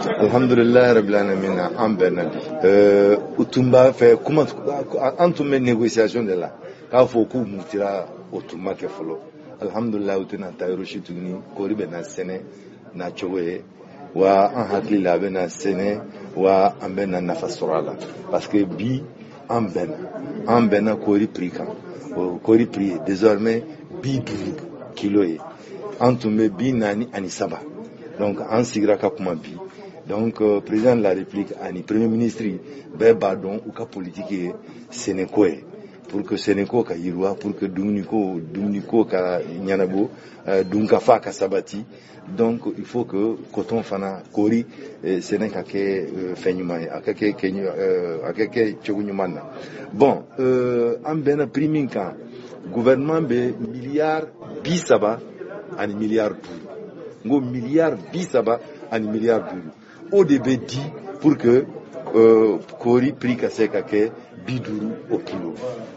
Alhamdulillah rabbil alamin an bɛnna bi u tun b'a fɛ kuma an tun bɛ négociation de la k'a fɔ k'u mutira o tun ma kɛ fɔlɔ alhamdulillah u tɛna taa yɔrɔ si tuguni kɔɔri bɛ na sɛnɛ na cogo ye wa an hakili la a bɛ na sɛnɛ wa an bɛ na nafa sɔrɔ a la parce que bi an bɛnna kɔɔri prix kan o kɔɔri prix ye désormais 50 kilo ye an tun bɛ 43 donc an sigira ka kuma bi donc président de la république ani premier ministre bɛɛ b'a dɔn u ka politique ye sɛnɛko ye pour que sɛnɛko ka yiriwa pour que dumuniko ka ɲɛnabɔ dunkafa ka sabati donc il faut que coton fana kɔɔri sɛnɛ ka kɛ fɛn ɲuman ye a ka kɛ cogo ɲuman na bon an bɛnna prix min kan gouvernement bɛ miliyari 30 ani miliyari 5 n ko miliyari 30 ani miliyari 5 o de bɛ di pour que kɔɔri prix ka se ka kɛ 50 o kilo